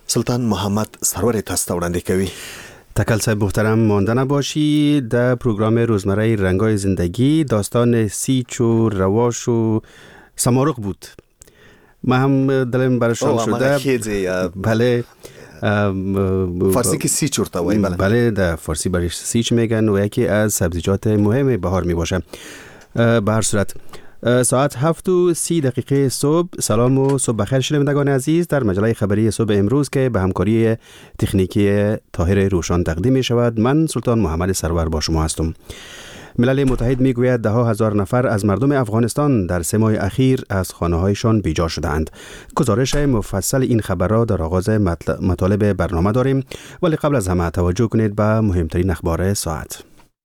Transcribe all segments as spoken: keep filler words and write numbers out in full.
سلطان محمد سرور تاسو وړاندې کوي. تکل صاحب محترم، مانده نباشی. در پروگرام روزمره رنگای زندگی داستان سیچ و رواش و سمارق بود. ما هم دلم برشان شده. بله فارسی که سیچ ورته وای. بله بله در فارسی برش سیچ میگن و یکی از سبزیجات مهم بهار می باشه. به هر صورت ساعت هفت و سی دقیقه صبح. سلام و صبح بخیر شنوندگان عزیز. در مجله خبری صبح امروز که به همکاری تکنیکی طاهر روشان تقدیم می شود، من سلطان محمد سرور با شما هستم. ملل متحد می گوید ده ها هزار نفر از مردم افغانستان در سه ماه اخیر از خانه هایشان بیجا شدند. گزارش مفصل این خبر را در آغاز مطالب برنامه داریم، ولی قبل از همه توجه کنید به مهمترین اخبار ساعت.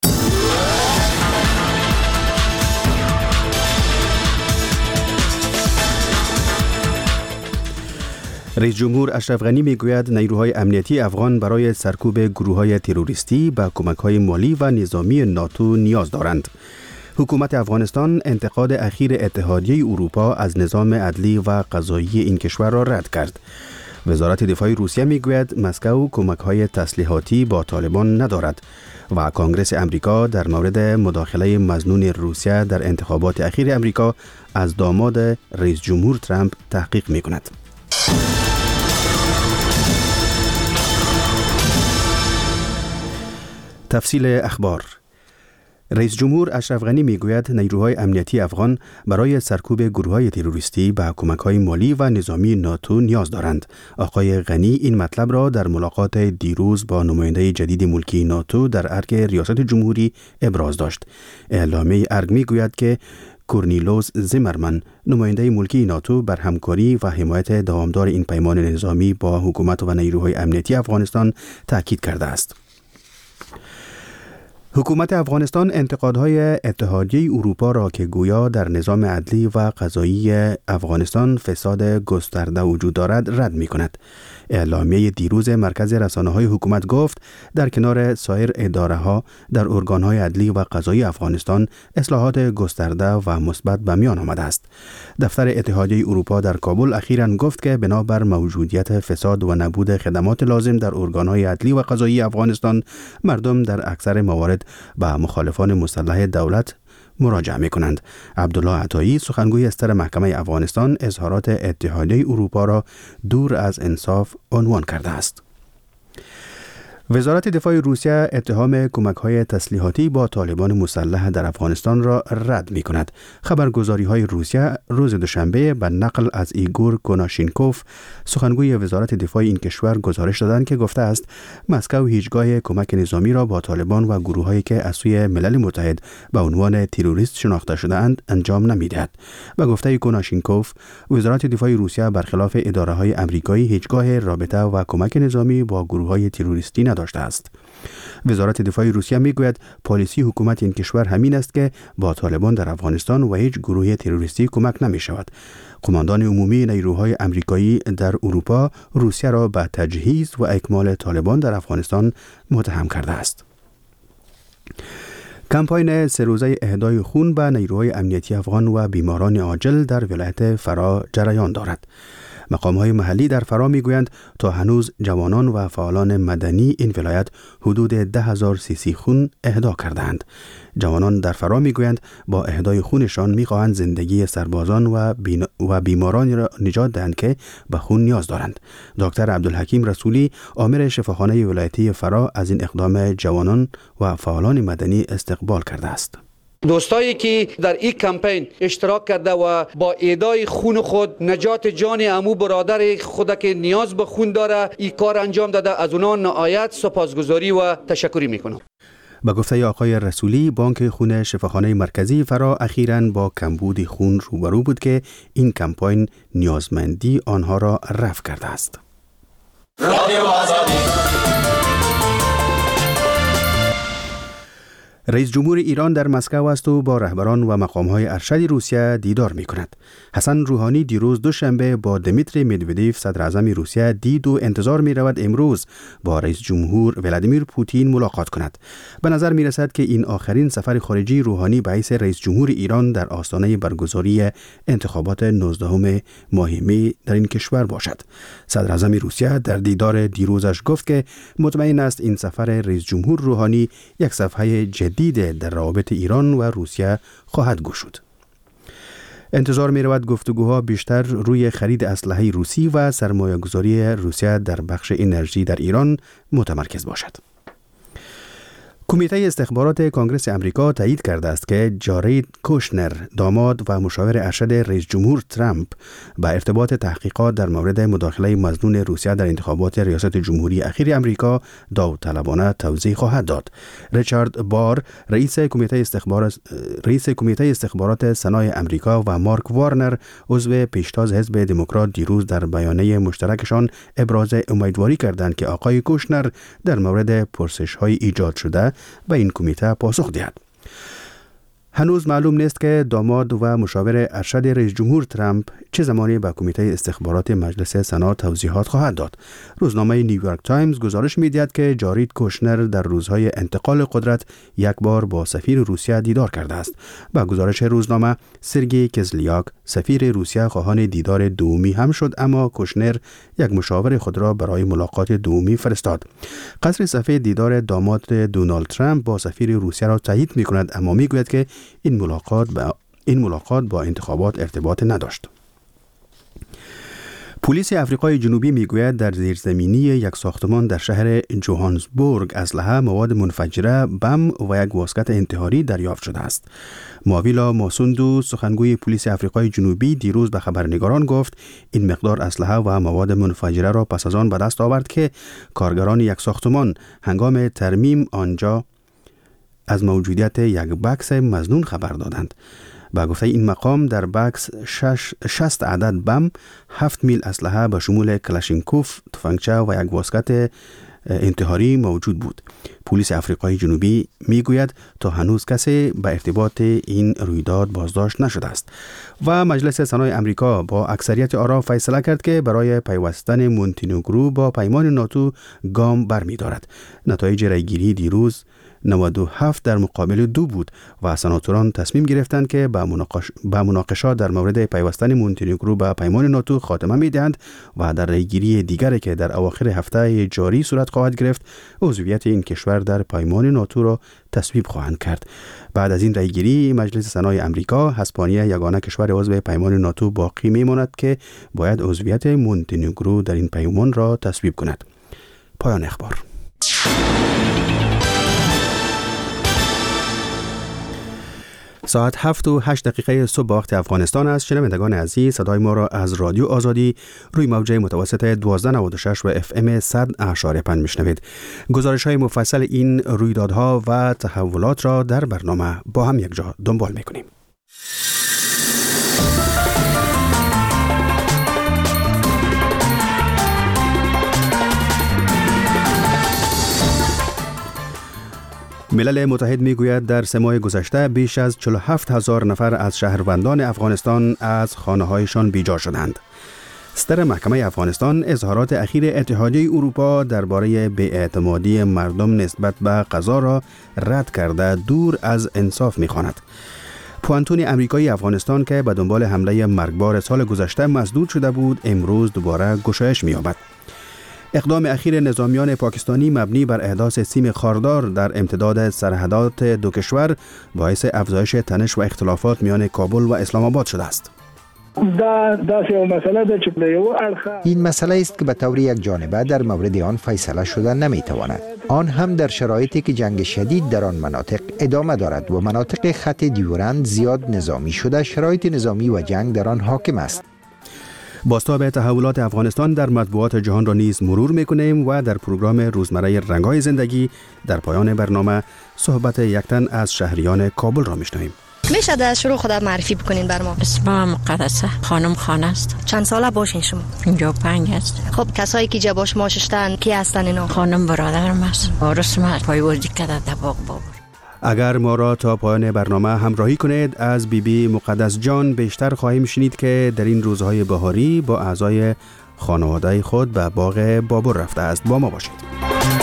رئیس جمهور اشرف غنی میگوید نیروهای امنیتی افغان برای سرکوب گروه‌های تروریستی به کمک‌های مالی و نظامی ناتو نیاز دارند. حکومت افغانستان انتقاد اخیر اتحادیه اروپا از نظام عدلی و قضایی این کشور را رد کرد. وزارت دفاع روسیه میگوید مسکو کمک‌های تسلیحاتی با طالبان ندارد و کنگره امریکا در مورد مداخله مظنون روسیه در انتخابات اخیر امریکا از داماد رئیس جمهور ترامپ تحقیق می‌کند. تفصیل اخبار. رئیس جمهور اشرف غنی میگوید نیروهای امنیتی افغان برای سرکوب گروه‌های تروریستی به کمک‌های مالی و نظامی ناتو نیاز دارند. آقای غنی این مطلب را در ملاقات دیروز با نماینده جدید ملکی ناتو در ارگ ریاست جمهوری ابراز داشت. اعلامیه ارگ میگوید که کورنیلوس زیمرمن نماینده ملکی ناتو بر همکاری و حمایت دوامدار این پیمان نظامی با حکومت و نیروهای امنیتی افغانستان تاکید کرده است. حکومت افغانستان انتقادهای اتحادیه اروپا را که گویا در نظام عدلی و قضایی افغانستان فساد گسترده وجود دارد رد می کند. اعلامیه دیروز مرکز رسانه‌های حکومت گفت در کنار سایر اداره‌ها در ارگان‌های عدلی و قضایی افغانستان اصلاحات گسترده و مثبت به میان آمده است. دفتر اتحادیه اروپا در کابل اخیراً گفت که بنابر موجودیت فساد و نبود خدمات لازم در ارگان‌های عدلی و قضایی افغانستان، مردم در اکثر موارد به مخالفان مسلح دولت مراجعه می کنند. عبدالله عطایی سخنگوی استر محکمه افغانستان اظهارات اتحادیه اروپا را دور از انصاف عنوان کرده است. وزارت دفاع روسیه اتهام کمک‌های تسلیحاتی با طالبان مسلح در افغانستان را رد می‌کند. خبرگزاری‌های روسیه روز دوشنبه به نقل از ایگور کناشینکوف سخنگوی وزارت دفاع این کشور گزارش دادند که گفته است مسکو هیچگاه کمک نظامی را با طالبان و گروه‌هایی که از سوی ملل متحد به عنوان تروریست شناخته شده‌اند انجام نمی‌دهد. به گفته کناشینکوف، وزارت دفاع روسیه برخلاف اداره‌های آمریکایی هیچگاه رابطه و کمک نظامی با گروه‌های تروریستی داشته است. وزارت دفاع روسیه میگوید پالیسی حکومت این کشور همین است که با طالبان در افغانستان و هیچ گروه تروریستی کمک نمی شود. قماندان عمومی نیروهای آمریکایی در اروپا روسیه را به تجهیز و اکمال طالبان در افغانستان متهم کرده است. کمپاین سه روزه اهدای خون به نیروهای امنیتی افغان و بیماران عاجل در ولایت فرا جریان دارد. مقام‌های محلی در فرا می‌گویند تا هنوز جوانان و فعالان مدنی این ولایت حدود ده هزار سی سی خون اهدا کردند. جوانان در فرا می‌گویند با اهدای خونشان می‌خواهند زندگی سربازان و, بین... و بیماران را نجات دهند که به خون نیاز دارند. دکتر عبدالحکیم رسولی آمر شفاخانه ولایتی فرا از این اقدام جوانان و فعالان مدنی استقبال کرده است. دوستایی که در این کمپین اشتراک کرده و با ایدای خون خود نجات جان عمو برادر خود که نیاز به خون داره این کار انجام داده، از اونا نهایت سپاسگزاری و تشکری میکنم. با گفته آقای رسولی، بانک خون شفاخانه مرکزی فرا اخیراً با کمبود خون روبرو بود که این کمپین نیازمندی آنها را رفع کرده است. رئیس جمهور ایران در مسکو است و با رهبران و مقام‌های ارشد روسیه دیدار می‌کند. حسن روحانی دیروز دوشنبه با دمیتری مدودیف صدر اعظم روسیه دید و انتظار می‌رود امروز با رئیس جمهور ولادیمیر پوتین ملاقات کند. به نظر می‌رسد که این آخرین سفر خارجی روحانی به حیث رئیس جمهور ایران در آستانه برگزاری انتخابات نوزدهم ماه می در این کشور باشد. صدر اعظم روسیه در دیدار دیروزش گفت که مطمئن است این سفر رئیس جمهور روحانی یک صفحه جدید در روابط ایران و روسیه خواهد گشود. انتظار می رود گفتگوها بیشتر روی خرید اسلحه روسی و سرمایه‌گذاری روسیه در بخش انرژی در ایران متمرکز باشد. کمیته استخبارات کنگره آمریکا تایید کرده است که جارید کوشنر، داماد و مشاور ارشد رئیس جمهور ترامپ، با ارتباط تحقیقات در مورد مداخله مظنون روسیه در انتخابات ریاست جمهوری اخیر آمریکا داوطلبانه توضیح خواهد داد. ریچارد بار، رئیس کمیته استخبارات رئیس کمیته استخبارات سنای آمریکا و مارک وارنر، عضو پیشتاز حزب دموکرات، دیروز در بیانیه مشترکشان ابراز امیدواری کردند که آقای کوشنر در مورد پرسش‌های ایجاد شده به این کمیته پاسخ دهد. هنوز معلوم نیست که داماد و مشاور ارشد رئیس جمهور ترامپ چه زمانی به کمیته استخبارات مجلس سنا توضیحات خواهد داد. روزنامه نیویورک تایمز گزارش می‌دهد که جارید کوشنر در روزهای انتقال قدرت یک بار با سفیر روسیه دیدار کرده است. با گزارش روزنامه، سرگئی کزلیاک، سفیر روسیه، خواهان دیدار دومی هم شد، اما کوشنر یک مشاور خود را برای ملاقات دومی فرستاد. قصر سفید دیدار داماد دونالد ترامپ با سفیر روسیه را تایید می‌کند، اما می‌گوید که این ملاقات با این ملاقات با انتخابات ارتباط نداشت. پلیس آفریقای جنوبی میگوید در زیرزمینی یک ساختمان در شهر جوهانسبورگ اسلحه، مواد منفجره، بم و یک واسکت انتحاری دریافت شده است. ماویلا ماسوندو، سخنگوی پلیس آفریقای جنوبی، دیروز به خبرنگاران گفت این مقدار اسلحه و مواد منفجره را پس از آن به دست آورد که کارگران یک ساختمان هنگام ترمیم آنجا از موجودیت یک بکس مظنون خبر دادند. با گفته این مقام در بکس شش شصت عدد بم، هفت میل اسلحه به شمول کلاشینکوف، تفنگچه و یک واسکت انتحاری موجود بود. پلیس آفریقای جنوبی میگوید تا هنوز کسی به ارتباط این رویداد بازداشت نشده است. و مجلس سنای آمریکا با اکثریت آرا فیصله کرد که برای پیوستن مونتینگرو با پیمان ناتو گام برمی‌دارد. نتایج رأیگیری دیروز نود و هفت در مقابل دو بود و سناتوران تصمیم گرفتند که با مناقش... مناقشات در مورد پیوستن مونتینگرو به پیمان ناتو خاتمه می‌دهند و در رأیگیری دیگری که در اواخر هفته جاری صورت خواهد گرفت، عضویت این کشور در پیمان ناتو را تصویب خواهند کرد. بعد از این رأیگیری، مجلس سنای آمریکا حسبانی یگانه کشور عضو پیمان ناتو باقی می‌ماند که باید عضویت مونتینگرو در این پیمان را تصویب کند. پایان اخبار. ساعت هفت و هشت دقیقه صبح وقت افغانستان است. شنوندگان عزیز، صدای ما را از رادیو آزادی روی موجه متوسط دوازده نود و شش و اف ام صد اشاری پنج میشنوید. گزارش های مفصل این رویدادها و تحولات را در برنامه با هم یک جا دنبال میکنیم. ملل متحد میگوید در سه ماه گذشته بیش از چهل و هفت هزار نفر از شهروندان افغانستان از خانه‌هایشان بیجا شدند. صدر محکمه افغانستان اظهارات اخیر اتحادیه اروپا درباره بی‌اعتمادی مردم نسبت به قضا را رد کرده دور از انصاف می‌خواند. پوانتون امریکایی افغانستان که به دنبال حمله مرگبار سال گذشته مسدود شده بود، امروز دوباره گشایش می‌یابد. اقدام اخیر نظامیان پاکستانی مبنی بر احداث سیم خاردار در امتداد سرحدات دو کشور باعث افزایش تنش و اختلافات میان کابل و اسلام آباد شده است. این مسئله است که به طور یک جانبه در مورد آن فیصله شده نمیتواند. آن هم در شرایطی که جنگ شدید در آن مناطق ادامه دارد و مناطق خط دیورند زیاد نظامی شده، شرایط نظامی و جنگ در آن حاکم است. بازتاب تحولات افغانستان در مطبوعات جهان را نیز مرور میکنیم و در پروگرام روزمره رنگ‌های زندگی در پایان برنامه صحبت یک تن از شهریان کابل را میشنویم. میشه در شروع خودت معرفی بکنین بر ما؟ اسمم مقدسه، خانم خانه است. چند ساله باشین شما؟ اینجا پنج است. خب کسایی که جا باش ما ششتن کی هستن اینا؟ خانم برادرم است. وارث ما پایوازی کرده در باغ بابر. اگر ما را تا پایان برنامه همراهی کنید، از بی بی مقدس جان بیشتر خواهیم شنید که در این روزهای بهاری با اعضای خانواده خود به باغ بابور رفته است. با ما باشید.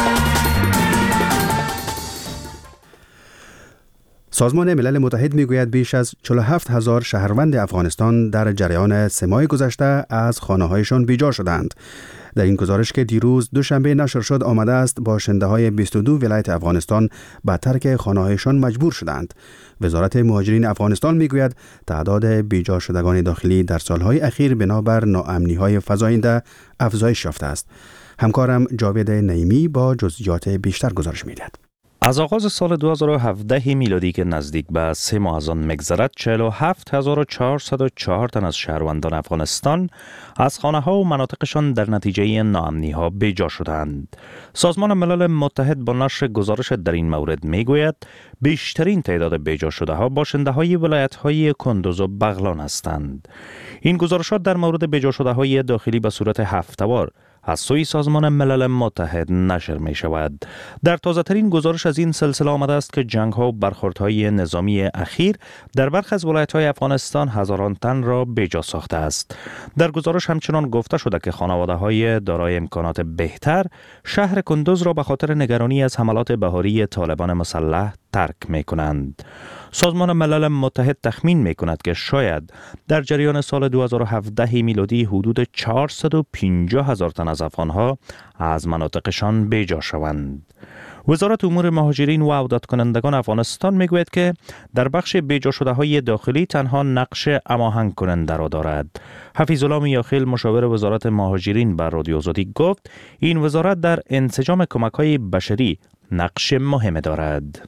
سازمان ملل متحد میگوید بیش از چهل و هفت هزار شهروند افغانستان در جریان سه ماه گذشته از خانه‌هایشان بیجا شدند. در این گزارش که دیروز دوشنبه نشر شد آمده است باشنده های بیست و دو ولایت افغانستان به ترک خانه‌هایشان مجبور شدند. وزارت مهاجرین افغانستان میگوید تعداد بیجا شدگان داخلی در سالهای اخیر بنابر ناامنی‌های فزاینده افزایش یافته است. همکارم جاوید نعیمی با جزئیات بیشتر گزارش می‌دهد. از آغاز سال دو هزار و هفده میلادی که نزدیک به سه ماه از آن می‌گذرد، چهل و هفت هزار و چهارصد و چهار تن از شهروندان افغانستان از خانه‌ها و مناطقشان در نتیجه ناامنی‌ها بیجا شدند. سازمان ملل متحد با نشر گزارش در این مورد میگوید بیشترین تعداد بیجا شده‌ها باشنده‌های ولایت‌های کندوز و بغلان هستند. این گزارشات در مورد بیجا شده‌های داخلی به صورت هفته‌وار از سوی سازمان ملل متحد نشر می شود. در تازه ترین گزارش از این سلسله آمده است که جنگ ها و برخوردهای نظامی اخیر در برخی از ولایت های افغانستان هزاران تن را بیجا ساخته است. در گزارش همچنان گفته شده که خانواده های دارای امکانات بهتر شهر کندوز را به خاطر نگرانی از حملات بهاری طالبان مسلح ترک می کنند. سازمان ملل متحد تخمین می کند که شاید در جریان سال دو هزار و هفده میلادی حدود چهارصد و پنجاه هزار تن از افغانها از مناطقشان بیجا شوند. وزارت امور مهاجرین و عودت کنندگان افغانستان می گوید که در بخش بیجا شده های داخلی تنها نقش هماهنگ کننده را دارد. حفیظ الله میاخیل مشاور وزارت مهاجرین بر رادیو آزادی گفت این وزارت در انسجام کمک های بشری نقش مهم دارد.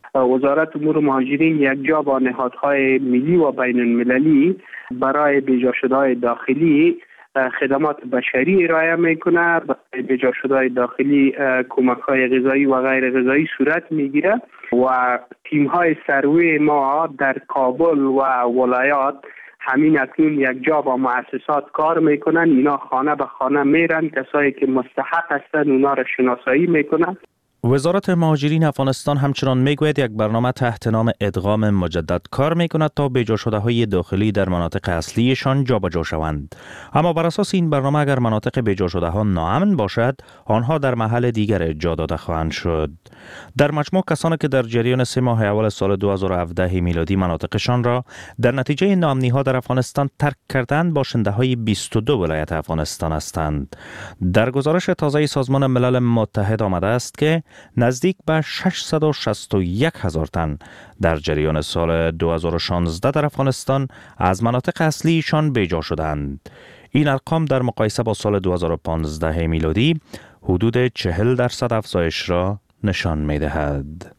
وزارت امور مهاجرین یک جا با نهادهای ملی و بین المللی برای بیجا شده‌های داخلی خدمات بشری ارائه میکنه. برای بیجا شده‌های داخلی کمک‌های غذایی و غیر غذایی صورت میگیره و تیم‌های سروی ما در کابل و ولایات همین اکنون یک جا با مؤسسات کار میکنن. اینا خانه به خانه میرن، کسایی که مستحق هستن اونا را شناسایی میکنن. وزارت مهاجرین افغانستان همچنان میگوید یک برنامه تحت نام ادغام مجدد کار میکند تا بیجا شده های داخلی در مناطق اصلیشان جابجا شوند. اما بر اساس این برنامه اگر مناطق بیجا شده ها ناامن باشد، آنها در محل دیگر جا داده خواهند شد. در مجموع کسانی که در جریان سه ماه اول سال دو هزار و هفده میلادی مناطقشان را در نتیجه ناامنی ها در افغانستان ترک کردند باشنده های بیست و دو ولایت افغانستان هستند. در گزارش تازه سازمان ملل متحد آمده است که نزدیک به ششصد و شصت و یک هزار تن در جریان سال دو هزار و شانزده در افغانستان از مناطق اصلیشان بیجا شدند. این ارقام در مقایسه با سال دو هزار و پانزده میلادی حدود چهل درصد افزایش را نشان می دهد.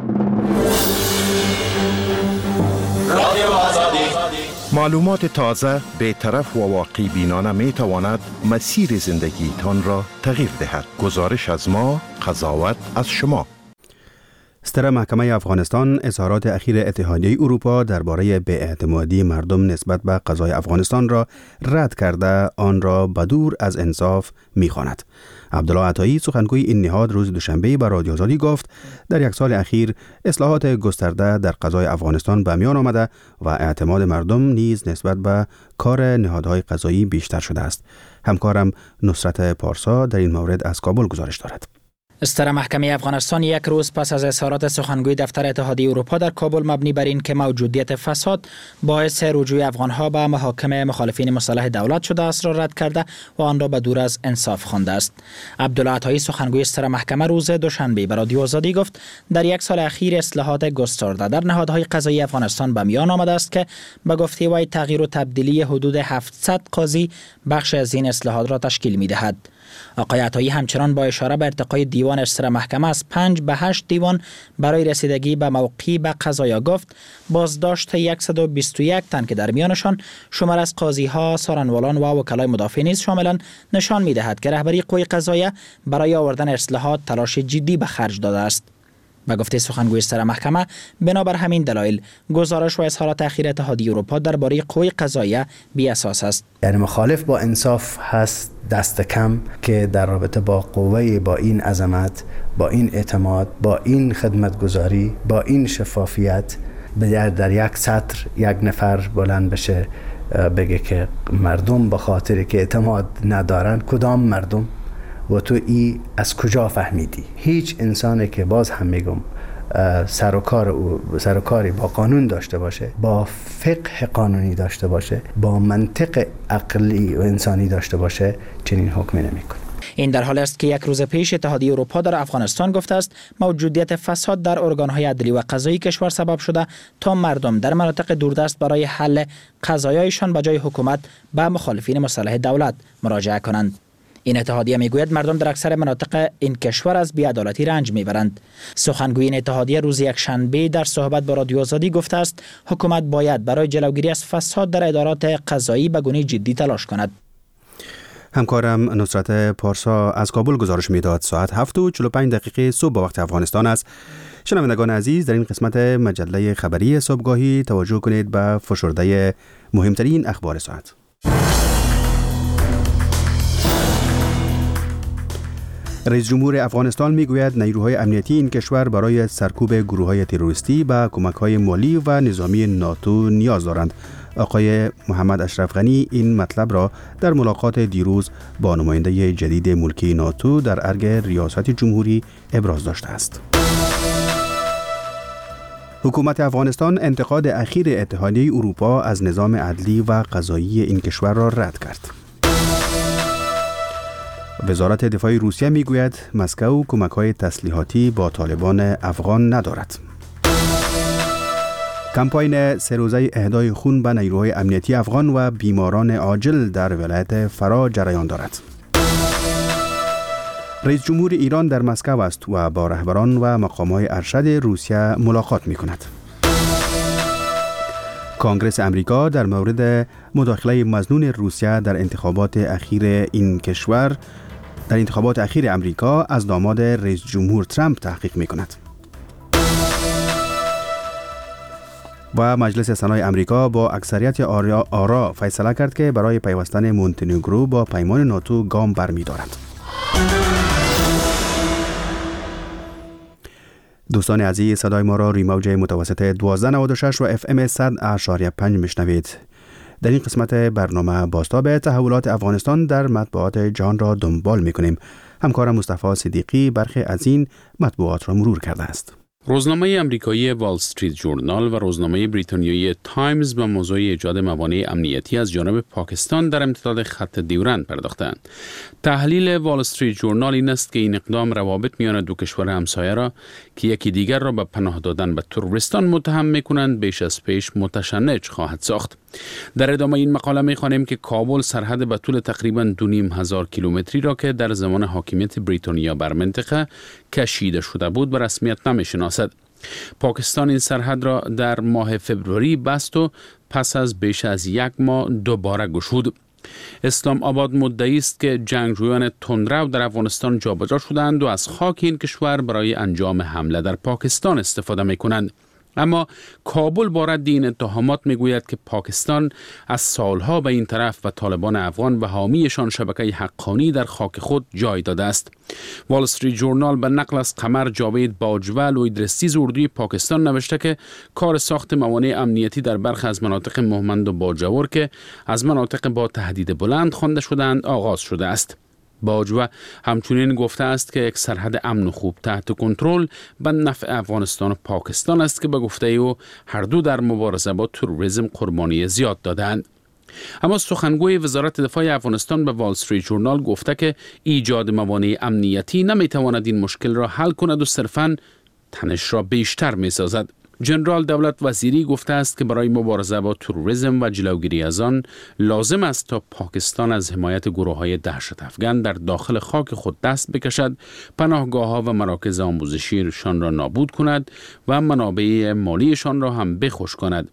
معلومات تازه، بی‌طرف و واقعی بینانه می تواند مسیر زندگی تان را تغییر دهد. گزارش از ما، قضاوت از شما. ستر محکمه افغانستان اظهارات اخیر اتحادیه اروپا درباره بی‌اعتمادی مردم نسبت به قضای افغانستان را رد کرده آن را بدور از انصاف می‌خواند. عبدالله عطایی سخنگوی این نهاد روز دوشنبه به رادیو آزادی گفت در یک سال اخیر اصلاحات گسترده در قضای افغانستان به میان آمده و اعتماد مردم نیز نسبت به کار نهادهای قضایی بیشتر شده است. همکارم نصرت پارسا در این مورد از کابل گزارش دارد. ستر محکمه افغانستان یک روز پس از اظهارات سخنگوی دفتر اتحادیه اروپا در کابل مبنی بر این که موجودیت فساد باعث رجوع افغانها به محاکم مخالفین مسلح دولت شده است را رد کرده و آن را به دور از انصاف خوانده است. عبدالله عطایی سخنگوی ستر محکمه روز دوشنبه به رادیو آزادی گفت در یک سال اخیر اصلاحات گسترده در نهادهای قضایی افغانستان به میان آمده است که به گفته وی تغییر و تبدیلی حدود هفتصد قاضی بخش از این اصلاحات را تشکیل می‌دهد. آقای عطایی همچنان با اشاره به ارتقای دیوان ستر محکمه از پنج به هشت دیوان برای رسیدگی به موقعی به قضایا گفت بازداشت صد و بیست و یک تن که در میانشان شمار از قاضی‌ها، سارنوالان و وکلای مدافع نیز شاملند نشان می‌دهد که رهبری قوه قضاییه برای آوردن اصلاحات تلاش جدی به خرج داده است. به گفته سخنگوی سر محکمه، بنابر همین دلایل گزارش و اظهارات اخیر اتحادیه اروپا درباره قوه قضاییه بی اساس است. یعنی مخالف با انصاف هست، دست کم که در رابطه با قوه با این عظمت، با این اعتماد، با این خدمتگزاری، با این شفافیت به در یک سطر یک نفر بلند بشه بگه که مردم به خاطر که اعتماد ندارن. کدام مردم؟ و تو ای از کجا فهمیدی؟ هیچ انسانی که باز هم میگم سر و کار او سر و کاری با قانون داشته باشه، با فقه قانونی داشته باشه، با منطق عقلی و انسانی داشته باشه، چنین حکمی نمیکنه. این در حال است که یک روز پیش اتحادیه اروپا در افغانستان گفته است موجودیت فساد در ارگان‌های عدلی و قضایی کشور سبب شده تا مردم در مناطق دوردست برای حل قضایایشان به جای حکومت به مخالفین مسلح دولت مراجعه کنند. این اتحادیه میگوید مردم در اکثر مناطق این کشور از بی‌عدالتی رنج میبرند. سخنگوی این اتحادیه روز یکشنبه در صحبت با رادیو آزادی گفته است حکومت باید برای جلوگیری از فساد در ادارات قضایی به گونه جدی تلاش کند. همکارم نصرت پارسا از کابل گزارش میداد. ساعت هفت و چهل و پنج دقیقه صبح با وقت افغانستان است. شنوندگان عزیز، در این قسمت مجله خبری صبحگاهی توجه کنید به فشرده مهمترین اخبار ساعت. رئیس جمهور افغانستان میگوید نیروهای امنیتی این کشور برای سرکوب گروه‌های تروریستی به کمک‌های مالی و نظامی ناتو نیاز دارند. آقای محمد اشرف غنی این مطلب را در ملاقات دیروز با نماینده جدید ملکی ناتو در ارگ ریاست جمهوری ابراز داشته است. حکومت افغانستان انتقاد اخیر اتحادیه اروپا از نظام عدلی و قضایی این کشور را رد کرد. وزارت دفاع روسیه میگوید مسکو کمک‌های تسلیحاتی با طالبان افغان ندارد. کمپاین سه روزه اهدای خون به نیروهای امنیتی افغان و بیماران عاجل در ولایت فرا جریان دارد. رئیس جمهور ایران در مسکو است و با رهبران و مقام‌های ارشد روسیه ملاقات می‌کند. کنگره امریکا در مورد مداخله مظنون روسیه در انتخابات اخیر این کشور در انتخابات اخیر امریکا از داماد رئیس جمهور ترامپ تحقیق می‌کند. و مجلس سنای امریکا با اکثریت آرا, آرا فیصله کرد که برای پیوستن مونتنگرو با پیمان ناتو گام برمی‌دارد. دوستان عزیز، صدای ما را روی موج متوسط دوازده نود و شش و اف ام صد اشاریه پنج میشنوید. در این قسمت برنامه بازتاب تحولات افغانستان در مطبوعات جهان را دنبال می‌کنیم. همکارم مصطفی صدیقی برخی از این مطبوعات را مرور کرده است. روزنامه امریکایی وال استریت جورنال و روزنامه بریتانیایی تایمز به موضوع ایجاد موانع امنیتی از جانب پاکستان در امتداد خط دیورند پرداختند. تحلیل وال استریت جورنال این است که این اقدام روابط میان دو کشور همسایه را که یکی دیگر را به پناه دادن به تروریستان متهم می‌کنند بیش از پیش متشنج خواهد ساخت. در ادامه این مقاله می‌خوانیم که کابل سرحد به طول تقریباً دو نیم هزار کیلومتری را که در زمان حاکمیت بریتانیا بر منطقه کشیده شده بود به رسمیت نمی‌شناسد. پاکستان این سرحد را در ماه فبروری بست و پس از بیش از یک ماه دوباره گشود. اسلام آباد مدعی است که جنگجویان تندرو در افغانستان جابجا شدند و از خاک این کشور برای انجام حمله در پاکستان استفاده می‌کنند. اما کابل با رد این اتهامات میگوید که پاکستان از سالها به این طرف و طالبان افغان به حامیشان شبکه حقانی در خاک خود جای داده است. وال استریت جورنال به نقل از قمر جاوید باجوه لویدرستیز اردوی پاکستان نوشته که کار ساخت موانع امنیتی در برخی از مناطق مهمند و باجور که از مناطق با تهدید بلند خوانده شدند آغاز شده است. باجوه همچنین گفته است که یک سرحد امن و خوب تحت کنترل به نفع افغانستان و پاکستان است که به گفته او هر دو در مبارزه با تروریسم قربانی زیاد دادند. اما سخنگوی وزارت دفاع افغانستان به وال استریت جورنال گفته که ایجاد موانع امنیتی نمیتواند این مشکل را حل کند و صرفاً تنش را بیشتر میسازد. جنرال دولت وزیری گفته است که برای مبارزه با تروریسم و جلوگیری از آن لازم است تا پاکستان از حمایت گروه‌های دهشت افغان در داخل خاک خود دست بکشد، پناهگاه‌ها و مراکز آموزشیشان را نابود کند و منابع مالیشان را هم بخشک کند.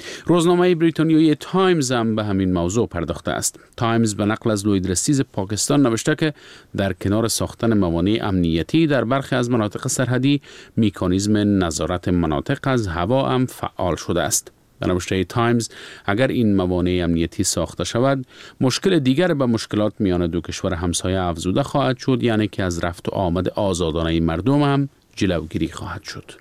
روزنامه بریتانیایی تایمز هم به همین موضوع پرداخته است. تایمز به نقل از لوید رستیز پاکستان نوشته که در کنار ساختن موانع امنیتی در برخی از مناطق سرحدی، مکانیزم نظارت مناطق از هوا هم فعال شده است. در نوشته تایمز، اگر این موانع امنیتی ساخته شود، مشکل دیگر به مشکلات میان دو کشور همسایه افزوده خواهد شد، یعنی که از رفت و آمد آزادانه مردم هم جلوگیری خواهد شد.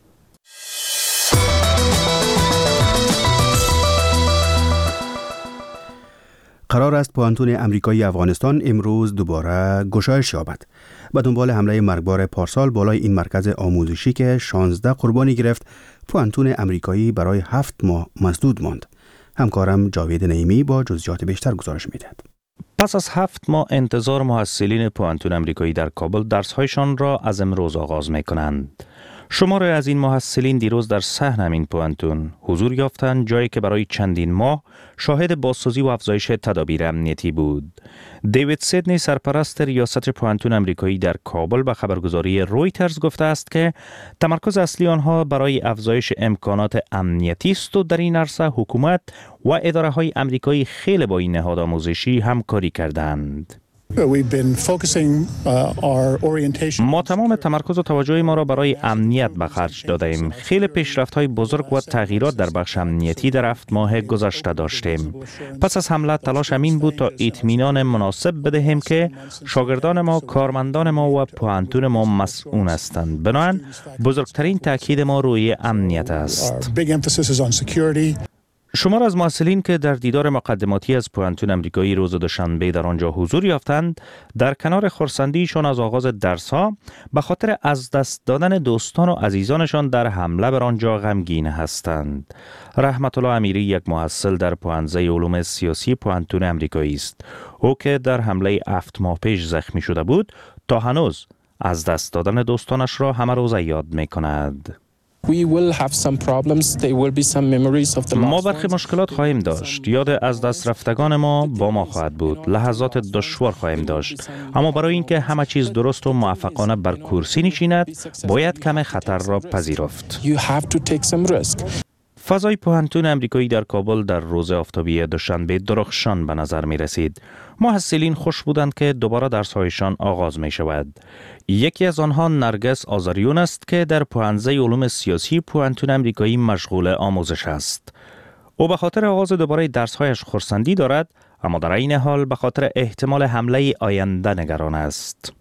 قرار است پوانتون امریکایی افغانستان امروز دوباره گشایش یابد. به دنبال حمله مرگبار پارسال بالای این مرکز آموزشی که شانزده قربانی گرفت، پوانتون امریکایی برای هفت ماه مسدود ماند. همکارم جاوید نعیمی با جزئیات بیشتر گزارش می‌دهد. پس از هفت ماه انتظار، محصلین پوانتون امریکایی در کابل درس‌هایشان را از امروز آغاز می‌کنند. شماری از این محصلین دیروز در صحن همین پوانتون حضور یافتند، جایی که برای چندین ماه شاهد بازسازی و افزایش تدابیر امنیتی بود. دیوید سیدنی، سرپرست ریاست پوانتون امریکایی در کابل، به خبرگزاری رویترز گفته است که تمرکز اصلی آنها برای افزایش امکانات امنیتی است و در این عرصه حکومت و اداره های امریکایی خیلی با این نهاد آموزشی همکاری کردند. ما تمام تمرکز و توجه ما را برای امنیت به خرج دادیم. خیلی پیشرفت‌های بزرگ و تغییرات در بخش امنیتی در هفت ماه گذشته داشتیم. پس از حمله تلاش این بود تا اطمینان مناسب بدهیم که شاگردان ما، کارمندان ما و پوانتون ما مسئول هستند. بنابراین بزرگترین تاکید ما روی امنیت است. شمار از محصلین که در دیدار مقدماتی از پوانتون امریکایی روز دوشنبه در آنجا حضور یافتند، در کنار خرسندیشان از آغاز درس‌ها به خاطر از دست دادن دوستان و عزیزانشان در حمله بر آنجا غمگین هستند. رحمت الله امیری یک محصل در پوانزه علوم سیاسی پوانتون امریکایی است. او که در حمله هفت ماه پیش زخمی شده بود، تا هنوز از دست دادن دوستانش را همه روز یاد می‌کند. ما برخی مشکلات خواهیم داشت. یاد از دست رفتگان ما با ما خواهد بود. لحظات دشوار خواهیم داشت. اما برای اینکه همه چیز درست و موفقانه بر کرسی نشیند، باید کم خطر را پذیرفت. فضای پوانتون امریکایی در کابل در روز آفتابی دوشنبه درخشان به نظر می رسید. محصلین خوش بودند که دوباره درس‌هایشان آغاز می شود. یکی از آنها نرگس آزاریون است که در پوانزه علوم سیاسی پوانتون امریکایی مشغول آموزش است. او به خاطر آغاز دوباره درس‌هایش خرسندی دارد، اما در این حال به خاطر احتمال حمله آینده نگران است.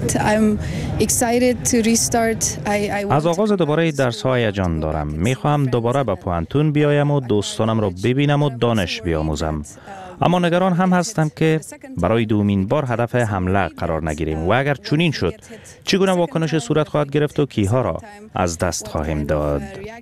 از آغاز دوباره درس‌ها هیجان دارم. می‌خواهم دوباره به پوانتون بیایم و دوستانم را ببینم و دانش بیاموزم. اما نگران هم هستم که برای دومین بار هدف حمله قرار نگیریم و اگر چنین شد، چگونه واکنش صورت خواهد گرفت و کیها را از دست خواهیم داد.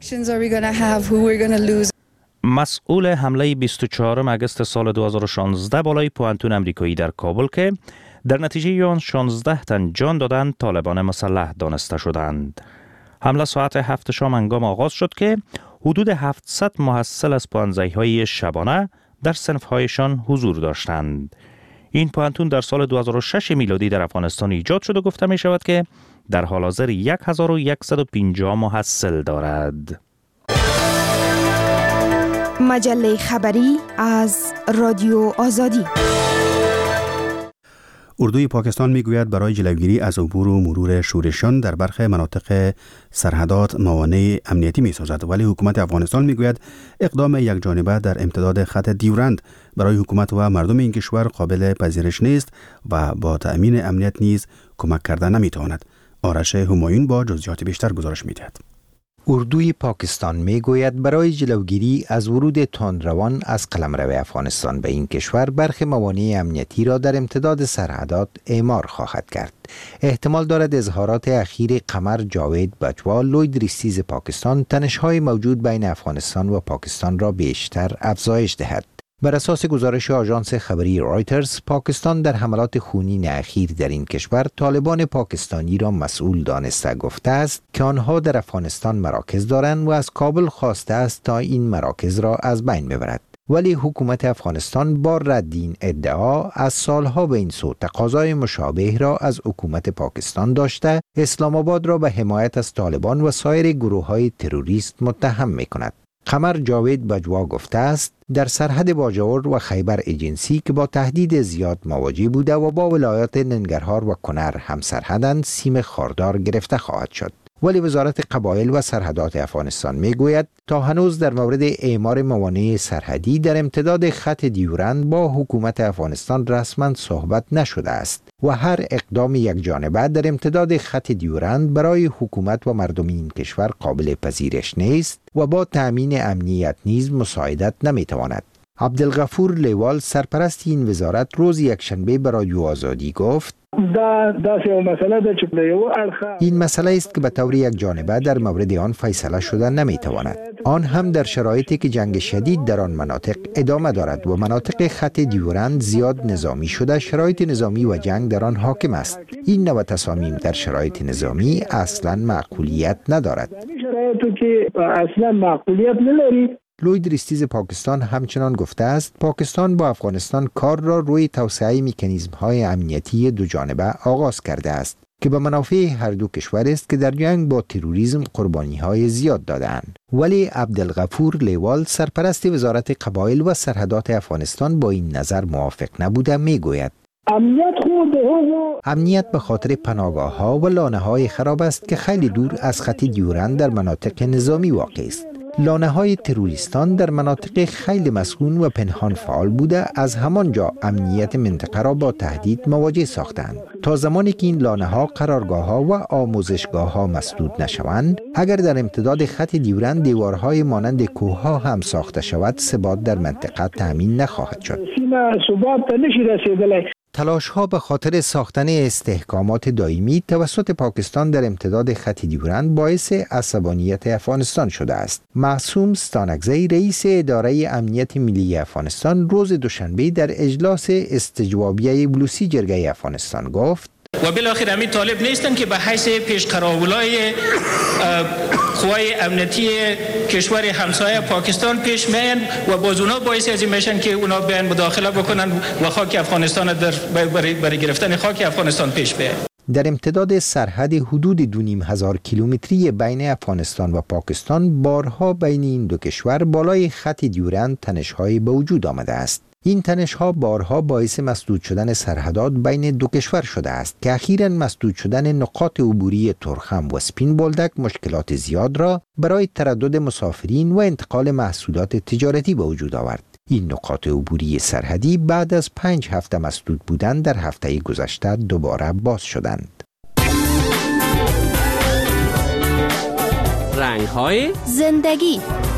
مسئول حمله بیست و چهارم اگست سال دو هزار و شانزده بالای پوانتون امریکایی در کابل که در نتیجه آن شانزده تن جان دادند، طالبان مسلح دانسته شدند. حمله ساعت هفت شام هنگام آغاز شد که حدود هفتصد محصل از پوانزه‌های شبانه در صنف‌هایشان حضور داشتند. این پوانتون در سال دو هزار و شش میلادی در افغانستان ایجاد شد و گفته می شود که در حال حاضر هزار و صد و پنجاه محصل دارد. مجله خبری از رادیو آزادی. اردوی پاکستان میگوید برای جلوگیری از عبور و مرور شورشیان در برخی مناطق سرحدات موانع امنیتی میسازد، ولی حکومت افغانستان میگوید اقدام یک جانبه در امتداد خط دیورند برای حکومت و مردم این کشور قابل پذیرش نیست و با تأمین امنیت نیز کمک کردن نمیتواند. آرش همایون با جزئیات بیشتر گزارش میدهد. اردوی پاکستان می گوید برای جلوگیری از ورود تندروان از قلمرو افغانستان به این کشور برخی موانع امنیتی را در امتداد سرحدات اعمار خواهد کرد. احتمال دارد اظهارات اخیر قمر جاوید بجوا، لوید رستیز پاکستان، تنش‌های موجود بین افغانستان و پاکستان را بیشتر افزایش دهد. بر اساس گزارش آژانس خبری رایترز، پاکستان در حملات خونین اخیر در این کشور طالبان پاکستانی را مسئول دانسته گفته است که آنها در افغانستان مراکز دارند و از کابل خواسته است تا این مراکز را از بین ببرد. ولی حکومت افغانستان با رد این ادعا از سالها به این سو تقاضای مشابه را از حکومت پاکستان داشته، اسلام آباد را به حمایت از طالبان و سایر گروه‌های تروریست متهم می‌کند. قمر جاوید بجوا گفته است در سرحد باجور و خیبر ایجنسی که با تهدید زیاد مواجه بوده و با ولایات ننگرهار و کنر هم سرحدند سیم خاردار گرفته خواهد شد. ولی وزارت قبایل و سرحدات افغانستان می گوید تا هنوز در مورد اعمار موانع سرحدی در امتداد خط دیورند با حکومت افغانستان رسما صحبت نشده است و هر اقدام یک جانبه در امتداد خط دیورند برای حکومت و مردم این کشور قابل پذیرش نیست و با تأمین امنیت نیز مساعدت نمی تواند. عبدالغفور لیوال سرپرست این وزارت روز یکشنبه به رادیو آزادی گفت این مسئله است که به طور یک جانبه در مورد آن فیصله شده نمی تواند. آن هم در شرایطی که جنگ شدید در آن مناطق ادامه دارد و مناطق خط دیورند زیاد نظامی شده، شرایط نظامی و جنگ در آن حاکم است. این نوع تصامیم در شرایط نظامی اصلا معقولیت ندارد. اصلا معقولیت نداری. لوید ریستیز پاکستان همچنان گفته است پاکستان با افغانستان کار را روی توسعه مکانیزم‌های امنیتی دو جانبه آغاز کرده است که به منافع هر دو کشور است که در جنگ با تروریسم قربانی‌های زیاد دادند. ولی عبدالغفور لیوال سرپرست وزارت قبایل و سرحدات افغانستان با این نظر موافق نبوده میگوید امنیت خود امنیت به خاطر پناهگاه‌ها و لانه‌های خراب است که خیلی دور از خط دیورند در مناطق نظامی واقع است. لانه‌های تروریستان در مناطق خیلی مسکون و پنهان فعال بوده، از همانجا امنیت منطقه را با تهدید مواجه ساختند. تا زمانی که این لانه‌ها، قرارگاه‌ها و آموزشگاه‌ها مسدود نشوند، اگر در امتداد خط دیورند دیوارهای مانند کوه‌ها هم ساخته شود، ثبات در منطقه تأمین نخواهد شد. تلاش ها به خاطر ساختن استحکامات دائمی توسط پاکستان در امتداد خط دیورند باعث عصبانیت افغانستان شده است. معصوم ستانکزی رئیس اداره امنیت ملی افغانستان روز دوشنبه در اجلاس استجوابیه بلوسی جرگه افغانستان گفت و بالاخره همین طالب نیستن که به حیث پیشقراولای قوای امنیتی کشور همسایه پاکستان پیش میان و باز اونا باعث از این میشن که اونا بیان مداخله بکنن و خاک افغانستان در برای, برای گرفتن خاک افغانستان پیش بیان. در امتداد سرحد حدود دو نیم هزار کیلومتری بین افغانستان و پاکستان بارها بین این دو کشور بالای خط دیورند تنش‌های به وجود آمده است. این تنش‌ها بارها باعث مسدود شدن سرحدات بین دو کشور شده است که اخیراً مسدود شدن نقاط عبوری ترخم و سپین بولدک مشکلات زیاد را برای تردد مسافرین و انتقال محصولات تجارتی به وجود آورد. این نقاط عبوری سرحدی بعد از پنج هفته مسدود بودن در هفته گذشته دوباره باز شدند. رنگ‌های زندگی.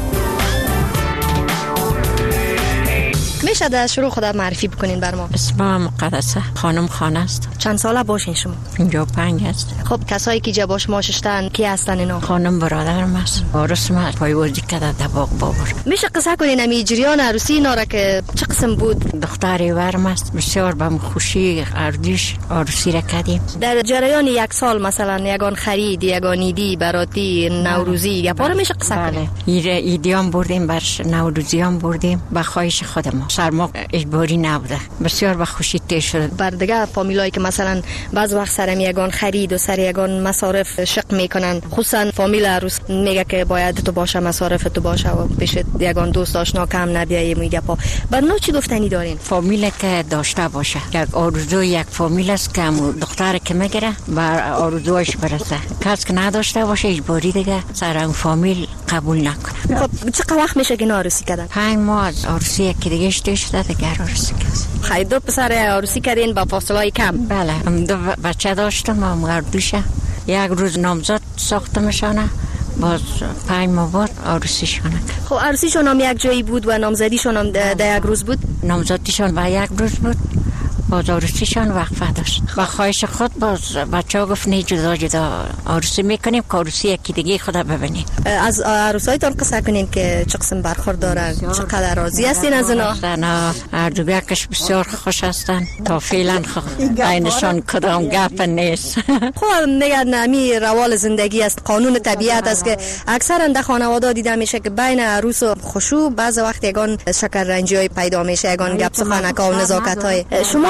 میشه در شروع خدا معرفی بکنین بر ما؟ اسمم مقدسه، خانم خانه است. چند ساله باشین شما؟ پنجاه و پنج است. خب کسایی که جا باش ماششتن کی هستن اینا؟ خانم برادرم است. عروس ما پایوزی کرده در باغ بابر. میشه قصه کنین امی جریان عروسی اینا را که چه قسم بود؟ دختری ورم است، بسیار بهم خوشی اردیش عروسی را کردیم. در جریان یک سال مثلا یگان خرید، یگان ایدی، براتی، نوروزی یا پاره میشه قصه کنین؟ ایره ایدیام بردیم، برش نوروزیام بردیم به خواهش خودمون. سرما اجباری نبوده، بسیار به خوشی تیر شد. بر دیگه فامیلایی که مثلا بعض وقت سر یگان خرید و سر یگان مصارف شق میکنن، خصوصا فامیل عروس میگه که باید تو باشه، مصارف تو باشه و پیش یگان دوست آشنا کم نبیای میگه پا. بر نو چی گفتنی دارین؟ فامیل که داشته باشه، یک آرزو یک فامیل است که دختر که میگیره بر آرزوش برسه. کس که نداشته باشه اجباری دیگه سر اون فامیل قبول نکنه. خب چقدر وقت میشه که عروسی کردن؟ پنج ماه از عروسی یکی دیگه شده شده دیگه عروسی کردن. خیلی دو پسر عروسی کردین با فاصله کم؟ بله، هم دو بچه داشتم، هم اردوشه. یک روز نامزد ساختمشانه، باز پنج ماه بعد عروسیشانه. خب عروسیشون هم یک جایی بود و نامزدیشون هم در یک روز بود؟ نامزدیشون با یک روز بود، باز عروسیشان وقفه داشت. با خواهش خود باز بچه ها گفت نه جدا جدا عروسی میکنیم که عروسی یکی دیگه خدا ببینیم. از عروسایتان قصه کنین که چه قسم برخورد دارن، چقدر راضی هستین از اونا؟ نه اردوگرکش بسیار خوش هستن، تا فعلا اینشان کدام گپ نیست. خب میگن امی روال زندگی است، قانون طبیعت است که اکثرا در خانواده دیده میشه که بین عروس و خشوع بعض وقت یگان شکر رنجی های پیدا میشه، یگان گپ سخنک و نزاکت های. شما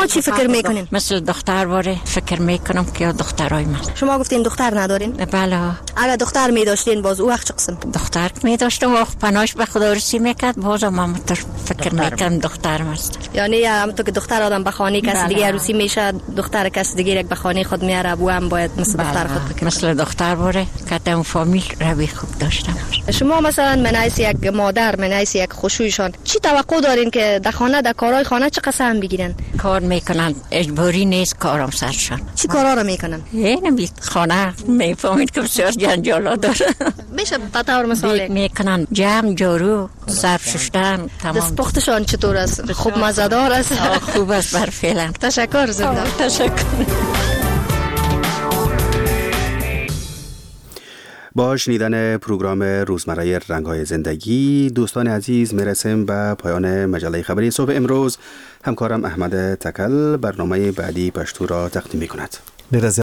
شما چی فکر میکنین؟ مثل دختر باره فکر میکنم که دخترای من. شما گفتین دختر ندارین؟ بله. اگر دختر می داشتین باز او وقت چه قسم؟ دختر می داشتم و پناهش به خدا رسی میکرد، بازم من فکر میکنم دخترم است. یعنی همونطور که دختر آدم به خانه کسی دیگه عروسی میشه، دختر کسی دیگه یک به خانه خود میاره، او هم باید مثل دختر خود بکنه. مثل دختر باره که اون فامیل روی خوب داشته باشه. شما مثلا من حیث یک مادر، من حیث یک خشویشان چی توقع دارین که در خانه در کارهای خانه چه قسم بگیرن؟ کار میکنن، اجباری نیست کارم سرشان. چی کارا رو میکنن؟ اینم خانه میفهمید که بسیار جنجالا داره. میشه به طور مثال میکنن جمع، جارو، ظرف شستن، تمام. دستپختشان چطور است؟ خوب مزه‌دار است؟ خوب است بر فعلا. تشکر زنده. تشکر. با شنیدن پروگرام روزمره رنگ‌های زندگی دوستان عزیز میرسیم به پایان مجله خبری صبح امروز. همکارم احمد تکل برنامه بعدی پشتو را تقدیم می‌کند.